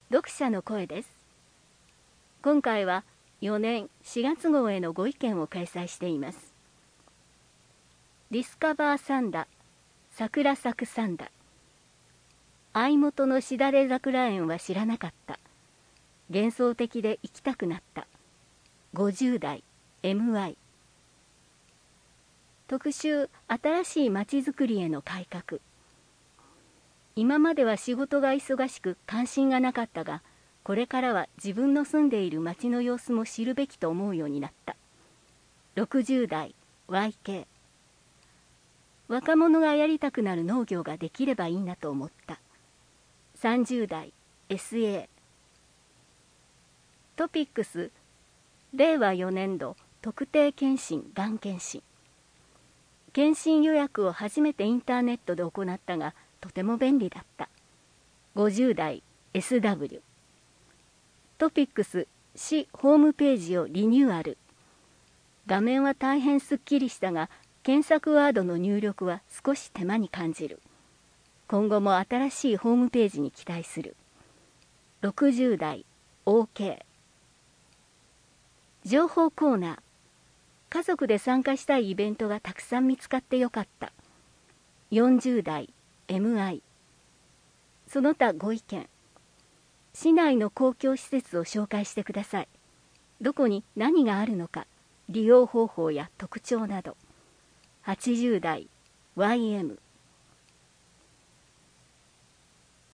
読者の声です。今回は4年4月号へのご意見を掲載しています。ディスカバーサンダ、桜咲くサンダ。相元のしだれ桜園は知らなかった。幻想的で行きたくなった。50代 MI。 特集、新しいまちづくりへの改革。今までは仕事が忙しく関心がなかったが、これからは自分の住んでいる町の様子も知るべきと思うようになった。60代 YK。 若者がやりたくなる農業ができればいいなと思った。30代 SA。 トピックス、令和4年度特定健診がん検診。検診予約を初めてインターネットで行ったが、とても便利だった。50代 SW。 トピックス、市ホームページをリニューアル。画面は大変すっきりしたが、検索ワードの入力は少し手間に感じる。今後も新しいホームページに期待する。60代 OK。 情報コーナー。家族で参加したいイベントがたくさん見つかってよかった。40代 MI。 その他ご意見。市内の公共施設を紹介してください。どこに何があるのか、利用方法や特徴など。80代 YM。